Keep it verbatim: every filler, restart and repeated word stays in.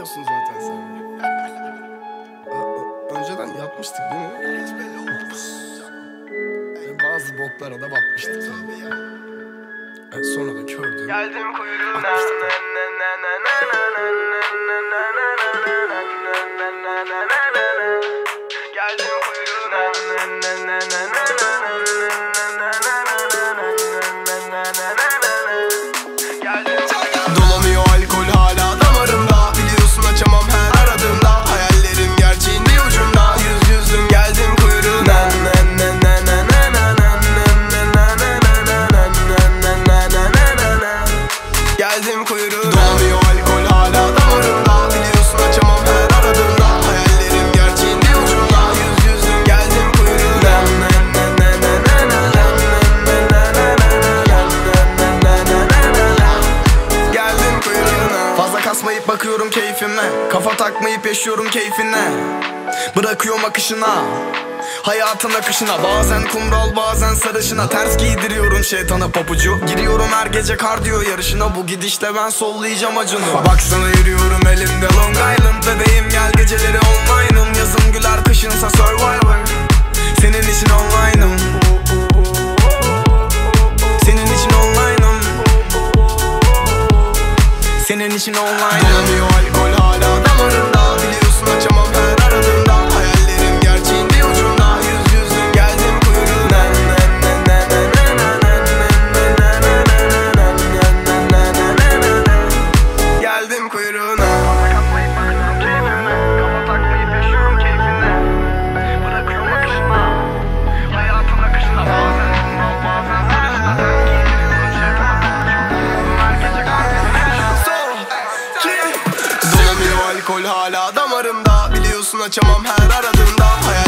biliyorsun zaten sen. Önceden yapmıştık değil mi? Hiç belli olmaz. Bazı boklara da batmıştık tabii ya. Evet, sonra da kördüm. Geldim kuyruğuna. Geldim kuyruğuna. Dolamıyor alkol hala damarımda. Biliyorsun açamam her aradığımda. Hayallerim gerçeğin bir ucunda. Yüz yüzüm geldim kuyruğuna. Geldim kuyruğuna. Dolamıyor alkol hala damarımda. Biliyorsun açamam her aradığımda. Hayallerim gerçeğin bir ucunda. Yüz yüzüm geldim kuyruğuna. Geldim kuyruğuna. Fazla kasmayıp bakıyorum keyfime. Kafa takmayıp yaşıyorum keyfine. Bırakıyorum akışına, hayatın akışına. Bazen kumral bazen sarışına. Ters giydiriyorum şeytana papucu. Giriyorum her gece kardiyo yarışına. Bu gidişle ben sollayacağım acını. Baksana yürüyorum elimde Long Island. Bebeğim gel geceleri online'ım. Yazın güler kışınsa Survivor. Senin için online'ım. Senin için online'ım. Senin için online'ım. Dolamıyor alkol hala damarında. Biliyorsun açamam her aradığımda. Hayallerim gerçeğin bir ucunda. Yüz yüzüm geldim kuyruğuna. Geldim kuyruğuna. Kapmayıp bakıyorum keyfime. Kafa takmayıp yaşıyorum keyfine. Bırakıyorum akışına, hayatın akışına. Bazen kumral bazen sarışına. Ters giydiriyorum şeytana papucu. Her gece kardeşine. Dolamıyor alkol hala damarımda. Biliyorsun açamam her aradığımda.